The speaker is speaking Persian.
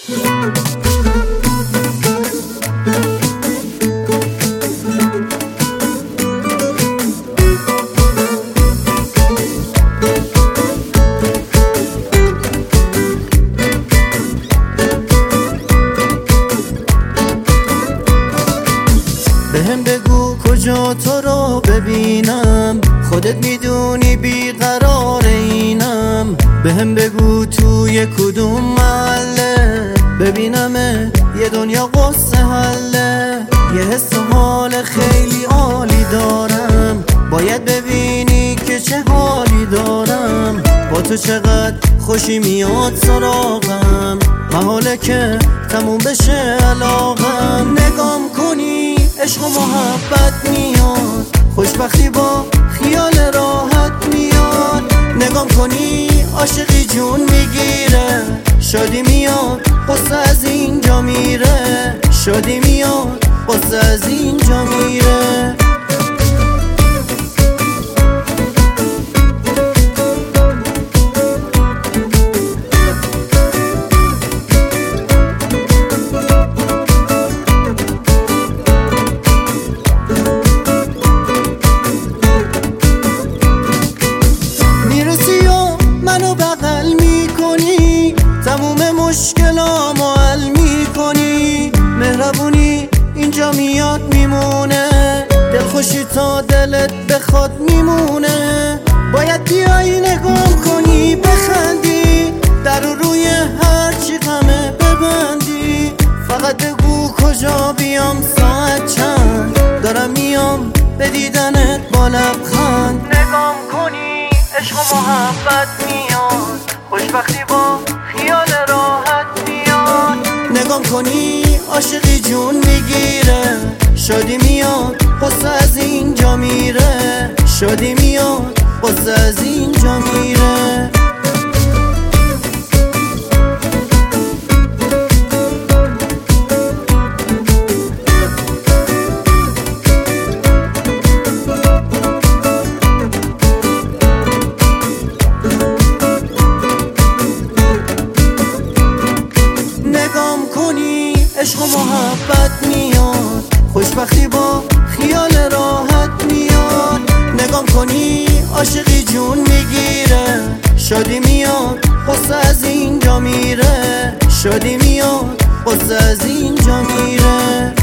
بهم بگو کجا تو رو ببینم، خودت میدونی بیقرار اینم. بهم بگو توی کدوم محله ببینم یه دنیا قصه حله. یه حس و حال خیلی عالی دارم، باید ببینی که چه حالی دارم. با تو چقدر خوشی میاد سراغم، محاله که تموم بشه علاقم. نگام کنی عشق و محبت میاد، خوشبختی با خیال راحت میاد. نگام کنی عاشقی جون میگیره، شادی میاد قصه از اینجا میره. شادی میاد قصه از اینجا میره. منو بغل میکنی، تموم مشکلامو حل میکنی. مهربونی اینجا میاد میمونه، دلخوشی تا دلت بخواد میمونه. باید بیایی نگام کنی بخندی، در روی هرچی غمه ببندی. فقط بگو کجا بیام، ساعت چند، دارم میام به دیدنت با لبخند. نگام کنی عشق و محبت میاد، خوشبختی با خیال راحت میاد. نگام کنی عاشقی جون میگیره، شادی میاد قصه از اینجا میره. شادی میاد قصه از اینجا میره. عشق و محبت میاد، خوشبختی با خیال راحت میاد. نگام کنی عاشقی جون میگیره، شادی میاد قصه از اینجا میره. شادی میاد قصه از اینجا میره.